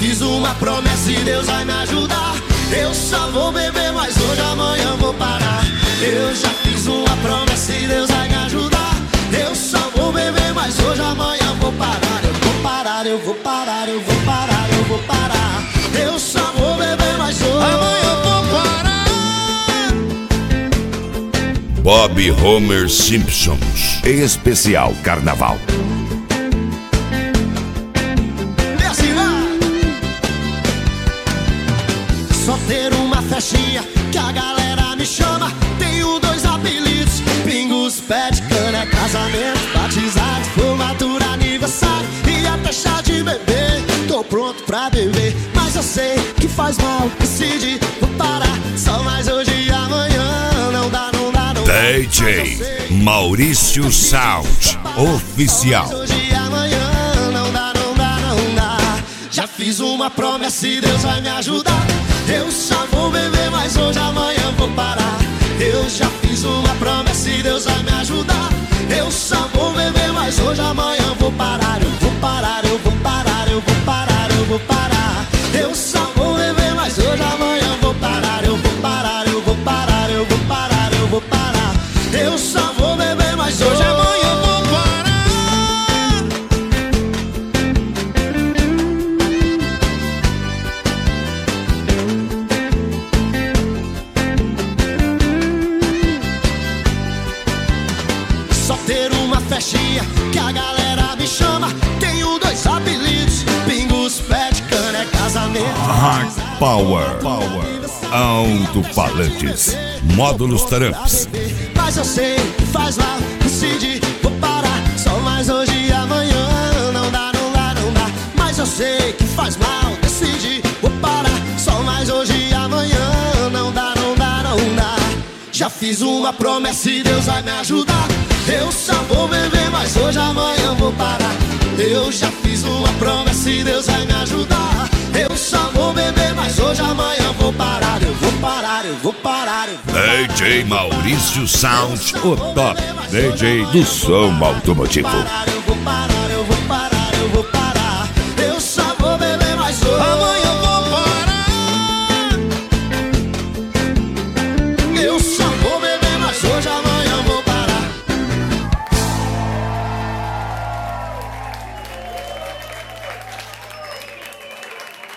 fiz uma promessa e Deus vai me ajudar. Eu só vou beber, mas hoje, amanhã vou parar. Eu já fiz uma promessa e Deus vai me ajudar. Eu só vou beber, mas hoje, amanhã vou parar. Eu vou parar, eu vou parar, eu vou parar, eu vou parar. Eu só vou beber, mas hoje, amanhã vou parar. Bob Homer Simpsons, especial Carnaval. Só ter uma festinha que a galera me chama. Tenho 2 apelidos: Pingos, pé de cana, casamento, batizado, formatura, aniversário e até chá de bebê. Tô pronto pra beber, mas eu sei que faz mal. Decidi, vou parar, só mais hoje e amanhã. Não dá, não dá, não dá. DJ Maurício Sound Oficial. Hoje e amanhã, não dá, não dá, não dá. Já fiz uma promessa e Deus vai me ajudar. Eu só vou beber, mas hoje, amanhã vou parar. Eu já fiz uma promessa e Deus vai me ajudar. Eu só vou beber, mas hoje, amanhã vou parar. Eu vou parar, eu vou parar, eu vou parar, eu vou parar. Eu só vou beber, mas hoje, amanhã vou parar. Eu vou parar, eu vou parar, eu vou parar, eu vou parar. Eu só vou beber, mas hoje, amanhã vou parar. Só ter uma festinha que a galera me chama. Tenho 2 apelidos: Pingos, pé de cana, é casamento. Hard Power, alto-falantes, módulos Tramps. Mas eu sei que faz mal, decidi, vou parar. Só mais hoje e amanhã. Não dá, não dá, não dá. Mas eu sei que faz mal, decidi, vou parar. Só mais hoje e amanhã. Não dá, não dá, não dá. Já fiz uma promessa e Deus vai me ajudar. Eu só vou beber, mas hoje, amanhã vou parar. Eu já fiz uma promessa e Deus vai me ajudar. Eu só vou beber, mas hoje, amanhã vou parar. Eu vou parar, eu vou parar, eu vou parar. DJ Maurício Sound, o top DJ do som automotivo. Eu vou parar.